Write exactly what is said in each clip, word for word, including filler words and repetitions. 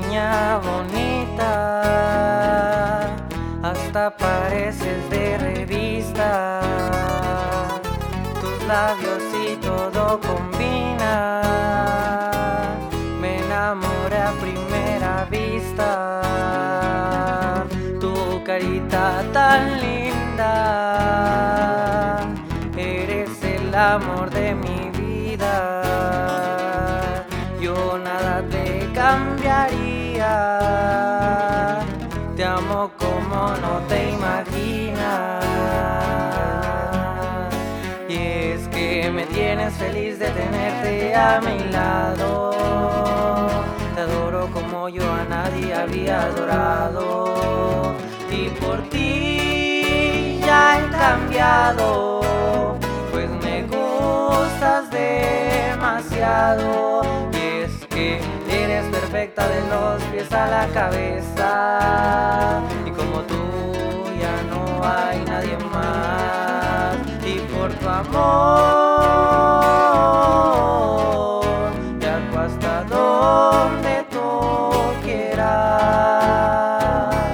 niña bonita, hasta pareces de revista. Tus labios y todo combina, me enamoré a primera vista. Tu carita tan linda, eres el amor de mi vida. Yo nada te cambiaría, te amo como no te imaginas. Y es que me tienes feliz de tenerte a mi lado. Te adoro como yo a nadie había adorado. Y por ti ya he cambiado, pues me gustas demasiado. Y es que eres perfecta de los pies a la cabeza, y como tú ya no hay nadie más. Y por tu amor viajo hasta donde tú quieras.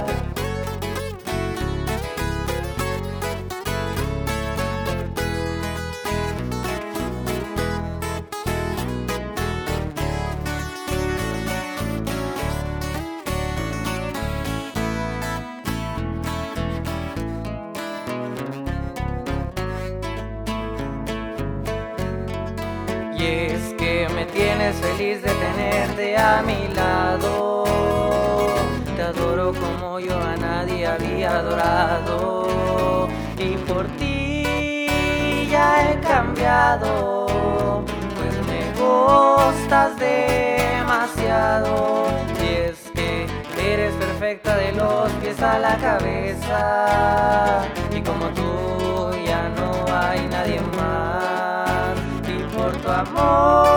Y es que me tienes feliz de tenerte a mi lado. Te adoro como yo a nadie había adorado. Y por ti ya he cambiado, pues me gustas demasiado. Y es que eres perfecta de los pies a la cabeza, y como tú ya no hay nadie más. Por tu amor